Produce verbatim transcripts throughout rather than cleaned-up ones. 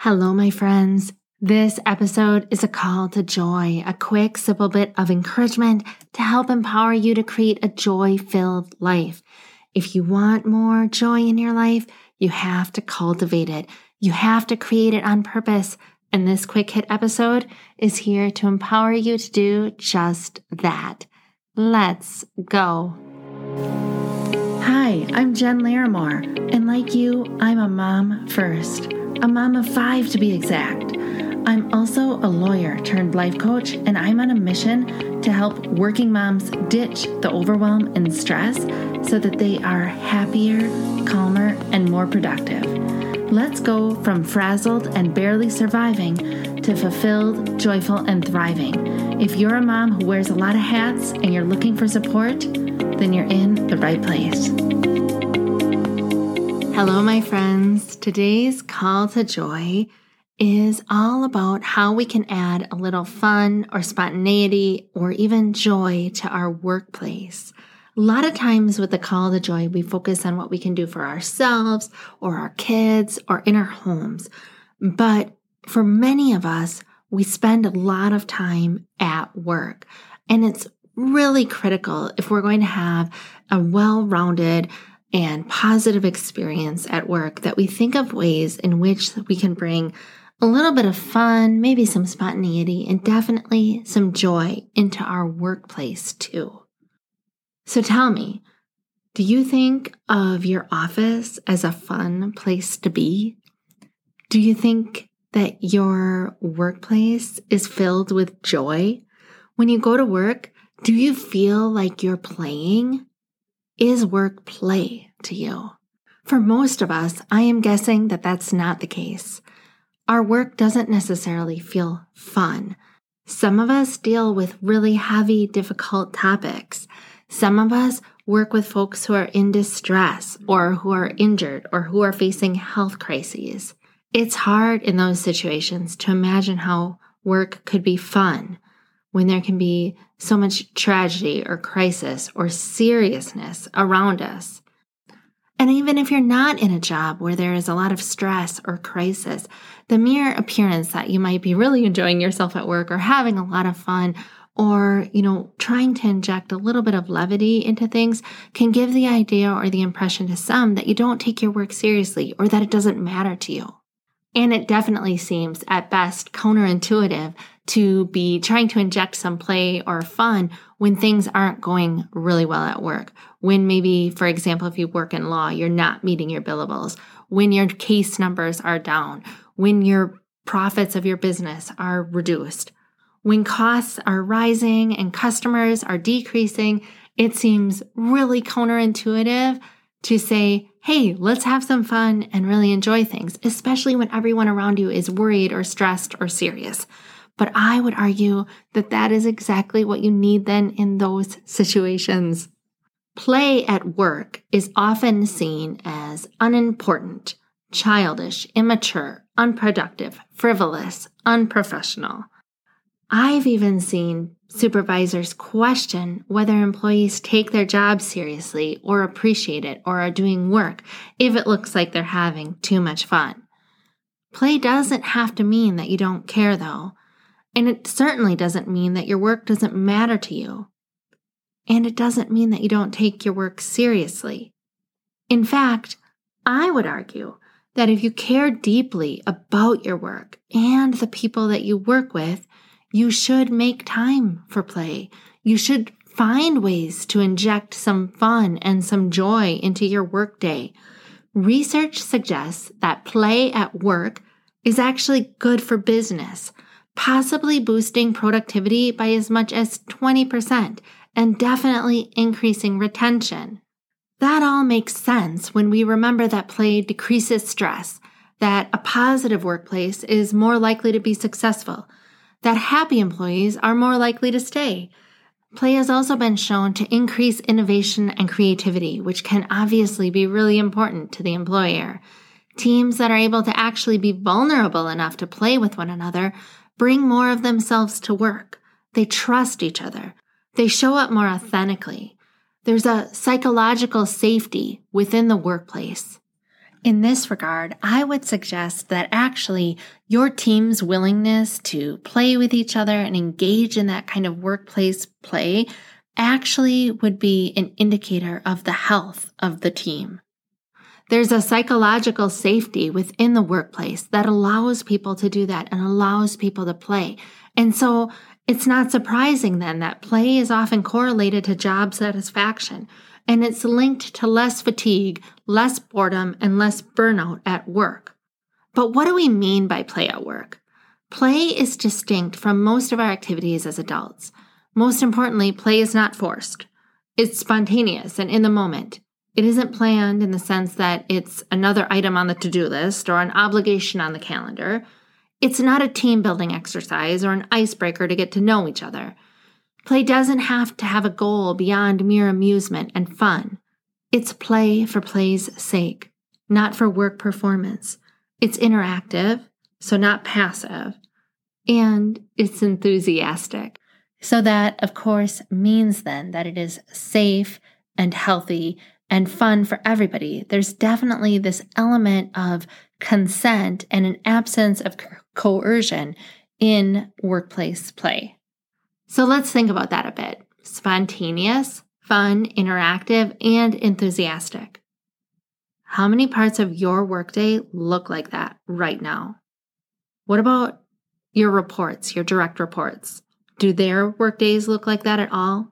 Hello, my friends. This episode is a call to joy, a quick, simple bit of encouragement to help empower you to create a joy-filled life. If you want more joy in your life, you have to cultivate it. You have to create it on purpose. And this quick hit episode is here to empower you to do just that. Let's go. Hi, I'm Jen Larimore, and like you, I'm a mom first. A mom of five to be exact. I'm also a lawyer turned life coach, and I'm on a mission to help working moms ditch the overwhelm and stress so that they are happier, calmer, and more productive. Let's go from frazzled and barely surviving to fulfilled, joyful, and thriving. If you're a mom who wears a lot of hats and you're looking for support, then you're in the right place. Hello, my friends. Today's call to joy is all about how we can add a little fun or spontaneity or even joy to our workplace. A lot of times with the call to joy, we focus on what we can do for ourselves or our kids or in our homes. But for many of us, we spend a lot of time at work. And it's really critical if we're going to have a well-rounded and positive experience at work that we think of ways in which we can bring a little bit of fun, maybe some spontaneity, and definitely some joy into our workplace too. So tell me, do you think of your office as a fun place to be? Do you think that your workplace is filled with joy? When you go to work, do you feel like you're playing? Is work play to you? For most of us, I am guessing that that's not the case. Our work doesn't necessarily feel fun. Some of us deal with really heavy, difficult topics. Some of us work with folks who are in distress or who are injured or who are facing health crises. It's hard in those situations to imagine how work could be fun when there can be so much tragedy or crisis or seriousness around us. And even if you're not in a job where there is a lot of stress or crisis, the mere appearance that you might be really enjoying yourself at work or having a lot of fun or, you know, trying to inject a little bit of levity into things can give the idea or the impression to some that you don't take your work seriously or that it doesn't matter to you. And it definitely seems at best counterintuitive to be trying to inject some play or fun when things aren't going really well at work. When maybe, for example, if you work in law, you're not meeting your billables. When your case numbers are down. When your profits of your business are reduced. When costs are rising and customers are decreasing, it seems really counterintuitive to say, hey, let's have some fun and really enjoy things, especially when everyone around you is worried or stressed or serious. But I would argue that that is exactly what you need then in those situations. Play at work is often seen as unimportant, childish, immature, unproductive, frivolous, unprofessional. I've even seen supervisors question whether employees take their job seriously or appreciate it or are doing work if it looks like they're having too much fun. Play doesn't have to mean that you don't care, though. And it certainly doesn't mean that your work doesn't matter to you. And it doesn't mean that you don't take your work seriously. In fact, I would argue that if you care deeply about your work and the people that you work with, you should make time for play. You should find ways to inject some fun and some joy into your workday. Research suggests that play at work is actually good for business, possibly boosting productivity by as much as twenty percent and definitely increasing retention. That all makes sense when we remember that play decreases stress, that a positive workplace is more likely to be successful, that happy employees are more likely to stay. Play has also been shown to increase innovation and creativity, which can obviously be really important to the employer. Teams that are able to actually be vulnerable enough to play with one another bring more of themselves to work. They trust each other. They show up more authentically. There's a psychological safety within the workplace. In this regard, I would suggest that actually your team's willingness to play with each other and engage in that kind of workplace play actually would be an indicator of the health of the team. There's a psychological safety within the workplace that allows people to do that and allows people to play. And so it's not surprising then that play is often correlated to job satisfaction, and it's linked to less fatigue, less boredom, and less burnout at work. But what do we mean by play at work? Play is distinct from most of our activities as adults. Most importantly, play is not forced. It's spontaneous and in the moment. It isn't planned in the sense that it's another item on the to-do list or an obligation on the calendar. It's not a team-building exercise or an icebreaker to get to know each other. Play doesn't have to have a goal beyond mere amusement and fun. It's play for play's sake, not for work performance. It's interactive, so not passive, and it's enthusiastic. So that, of course, means then that it is safe and healthy and fun for everybody. There's definitely this element of consent and an absence of co- coercion in workplace play. So let's think about that a bit. Spontaneous, fun, interactive, and enthusiastic. How many parts of your workday look like that right now? What about your reports, your direct reports? Do their workdays look like that at all?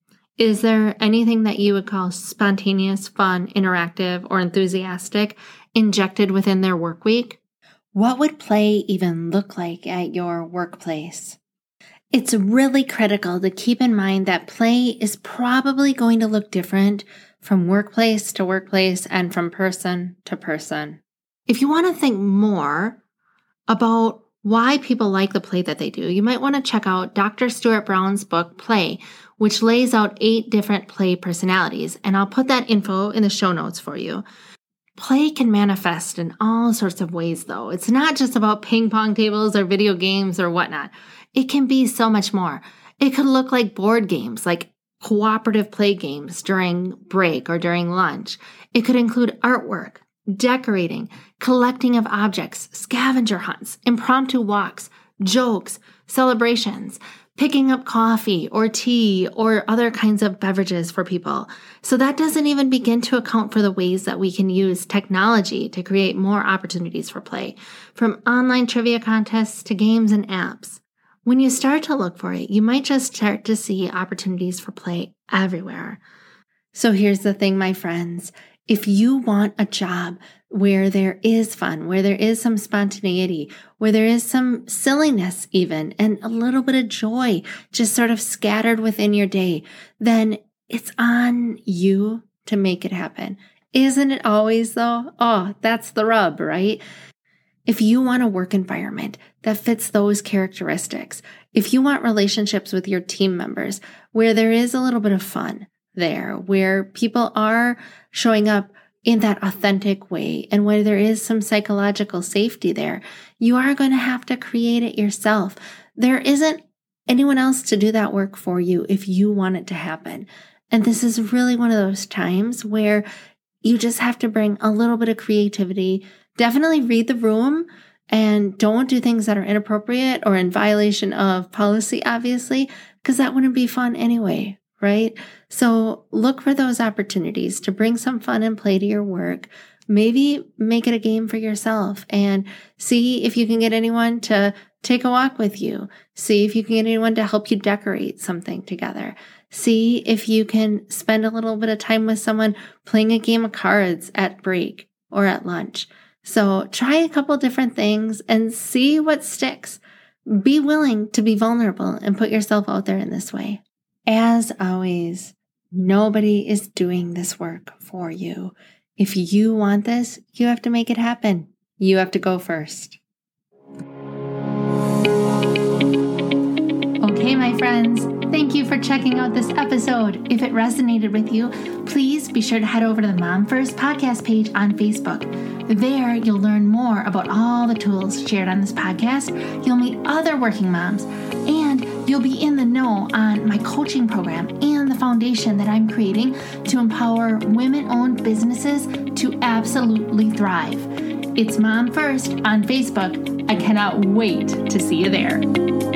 Is there anything that you would call spontaneous, fun, interactive, or enthusiastic injected within their work week? What would play even look like at your workplace? It's really critical to keep in mind that play is probably going to look different from workplace to workplace and from person to person. If you want to think more about why people like the play that they do, you might want to check out Doctor Stuart Brown's book, Play, which lays out eight different play personalities, and I'll put that info in the show notes for you. Play can manifest in all sorts of ways, though. It's not just about ping pong tables or video games or whatnot. It can be so much more. It could look like board games, like cooperative play games during break or during lunch. It could include artwork, decorating, collecting of objects, scavenger hunts, impromptu walks, jokes, celebrations, picking up coffee or tea or other kinds of beverages for people. So that doesn't even begin to account for the ways that we can use technology to create more opportunities for play, from online trivia contests to games and apps. When you start to look for it, you might just start to see opportunities for play everywhere. So here's the thing, my friends. If you want a job where there is fun, where there is some spontaneity, where there is some silliness even, and a little bit of joy just sort of scattered within your day, then it's on you to make it happen. Isn't it always though? Oh, that's the rub, right? If you want a work environment that fits those characteristics, if you want relationships with your team members where there is a little bit of fun there, where people are showing up in that authentic way, and where there is some psychological safety there, you are going to have to create it yourself. There isn't anyone else to do that work for you if you want it to happen. And this is really one of those times where you just have to bring a little bit of creativity. Definitely read the room and don't do things that are inappropriate or in violation of policy, obviously, because that wouldn't be fun anyway, right? So look for those opportunities to bring some fun and play to your work. Maybe make it a game for yourself and see if you can get anyone to take a walk with you. See if you can get anyone to help you decorate something together. See if you can spend a little bit of time with someone playing a game of cards at break or at lunch. So try a couple different things and see what sticks. Be willing to be vulnerable and put yourself out there in this way. As always, nobody is doing this work for you. If you want this, you have to make it happen. You have to go first. Okay, my friends, thank you for checking out this episode. If it resonated with you, please be sure to head over to the Mom First podcast page on Facebook. There, you'll learn more about all the tools shared on this podcast. You'll meet other working moms, and You'll be in the know on my coaching program and the foundation that I'm creating to empower women-owned businesses to absolutely thrive. It's Mom First on Facebook. I cannot wait to see you there.